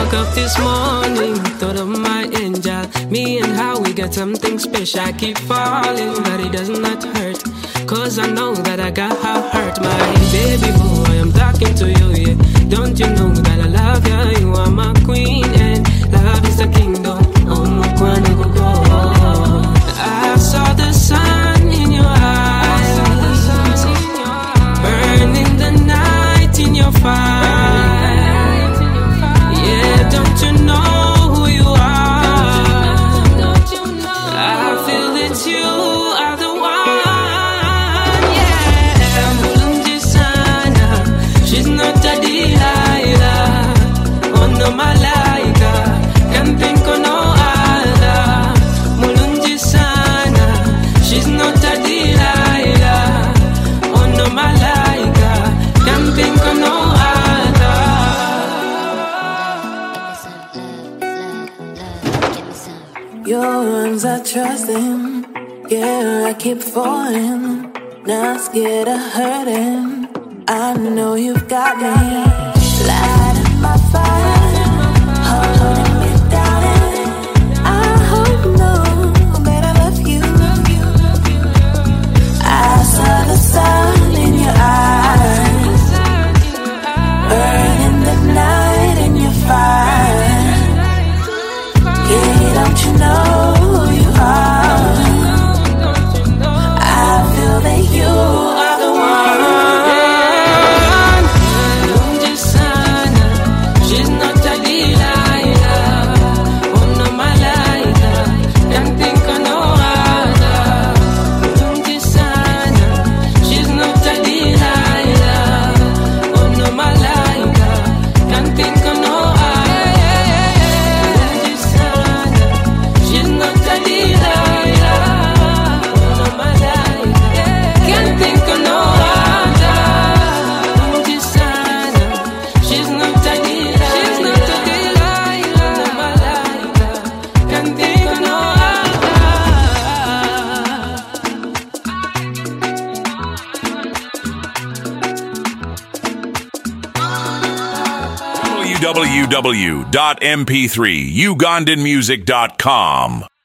woke up this morning, thought of my angel. Me and how we got something special. I keep falling, but it does not hurt. Cause I know that I got her hurt. My baby boy, I'm talking to you, yeah. Don't you know that I love you? You are my queen and love is the kingdom. Oh, my queen, go. I saw the sun in your eyes, burning the night in your fire. Yeah, don't you know who you are? I feel that you are the one. Yeah, Mulunji Sana, she's not a Delilah. Oh no, Malaika, can't think of no other. Mulunji Sana, she's not a Delilah. Oh no, Malaika, can't think of no other. Your arms I trust in. Yeah, I keep falling. Not scared of hurting. I know you've got me. Lighting my fire, holding me down. I hope know that I love you. I saw the sun in your eyes, burning the night in your fire. Yeah, don't you know who you are? I feel that you are the one. Mulunji Sana, she's not a Delilah. Oh no, Malaika, can't think of no other. Mulunji Sana, she's not a Delilah. Oh no, Malaika, can't think of no other. Mulunji Sana, she's not a Delilah. Oh no, Malaika, can't think of no other. Mulunji Sana, she's not a Delilah. She's not a Delilah. Oh no, Malaika, can't think of no other. www.mp3ugandanmusic.com